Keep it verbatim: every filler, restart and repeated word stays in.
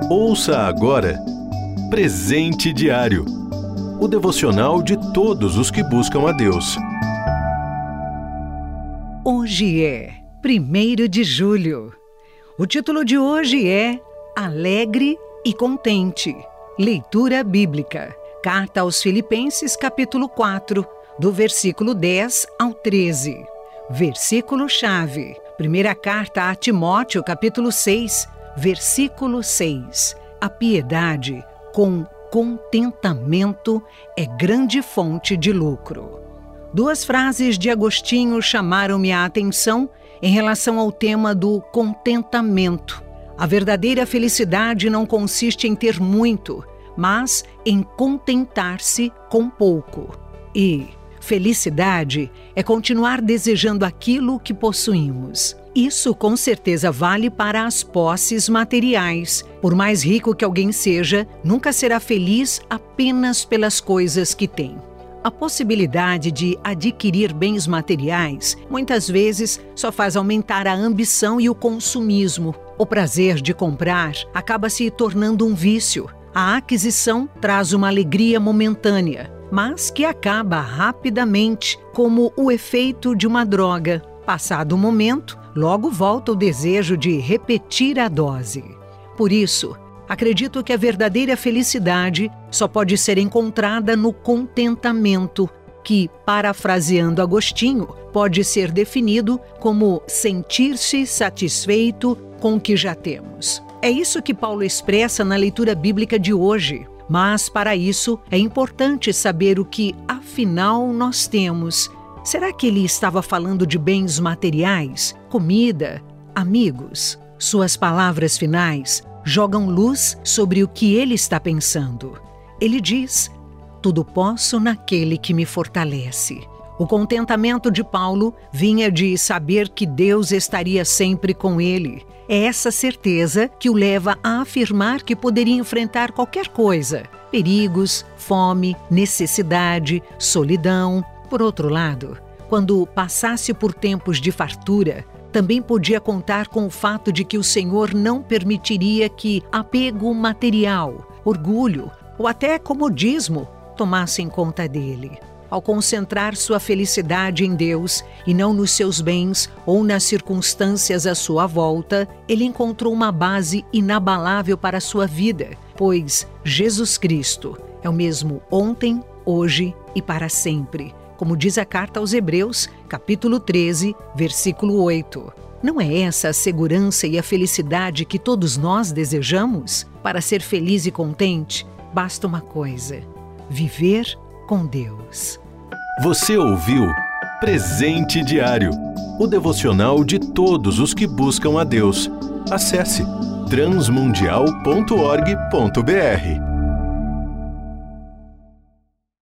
Ouça agora Presente Diário, o devocional de todos os que buscam a Deus. Hoje é primeiro de julho. O título de hoje é Alegre e Contente. Leitura bíblica. Carta aos Filipenses, capítulo quatro, do versículo dez ao treze. Versículo-chave. Primeira carta a Timóteo, capítulo seis, versículo seis. A piedade com contentamento é grande fonte de lucro. Duas frases de Agostinho chamaram minha atenção em relação ao tema do contentamento. A verdadeira felicidade não consiste em ter muito, mas em contentar-se com pouco. E felicidade é continuar desejando aquilo que possuímos. Isso com certeza vale para as posses materiais. Por mais rico que alguém seja, nunca será feliz apenas pelas coisas que tem. A possibilidade de adquirir bens materiais muitas vezes só faz aumentar a ambição e o consumismo. O prazer de comprar acaba se tornando um vício. A aquisição traz uma alegria momentânea, mas que acaba rapidamente, como o efeito de uma droga. Passado o momento, logo volta o desejo de repetir a dose. Por isso, acredito que a verdadeira felicidade só pode ser encontrada no contentamento, que, parafraseando Agostinho, pode ser definido como sentir-se satisfeito com o que já temos. É isso que Paulo expressa na leitura bíblica de hoje. Mas, para isso, é importante saber o que, afinal, nós temos. Será que ele estava falando de bens materiais, comida, amigos? Suas palavras finais jogam luz sobre o que ele está pensando. Ele diz: tudo posso naquele que me fortalece. O contentamento de Paulo vinha de saber que Deus estaria sempre com ele. É essa certeza que o leva a afirmar que poderia enfrentar qualquer coisa: perigos, fome, necessidade, solidão. Por outro lado, quando passasse por tempos de fartura, também podia contar com o fato de que o Senhor não permitiria que apego material, orgulho ou até comodismo tomassem conta dele. Ao concentrar sua felicidade em Deus e não nos seus bens ou nas circunstâncias à sua volta, ele encontrou uma base inabalável para a sua vida, pois Jesus Cristo é o mesmo ontem, hoje e para sempre, como diz a carta aos Hebreus, capítulo treze, versículo oito. Não é essa a segurança e a felicidade que todos nós desejamos? Para ser feliz e contente, basta uma coisa: viver com Deus. Você ouviu Presente Diário, o devocional de todos os que buscam a Deus. Acesse transmundial ponto org ponto br.